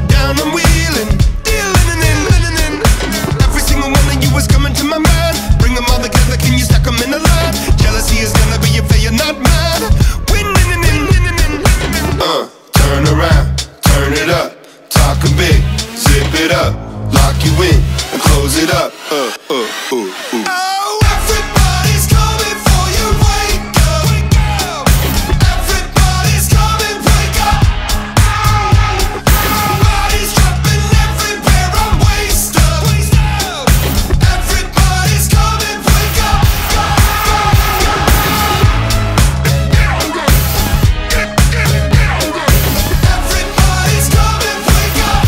down, I'm wheeling, dealing. Every single one of you is coming to my mind. Bring them all together, can you stack them in a line? Jealousy is gonna be your failure, not mine. Winning. Turn around, turn it up, talking big, zip it up, lock you in, and close it up. Oh, everybody's coming for you, wake up. Everybody's coming, wake up. Bodies dropping everywhere, I'm wasted. Everybody's coming, wake up. Everybody's coming, wake up.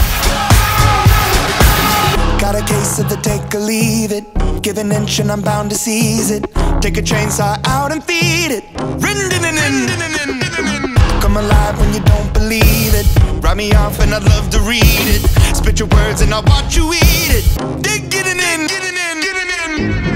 Got a case of the take or leave it. Give an inch and I'm bound to seize it. Take a chainsaw out and feed it. Come alive when you don't believe it. Write me off and I'd love to read it. Spit your words and I'll watch you eat it. Dig getting in.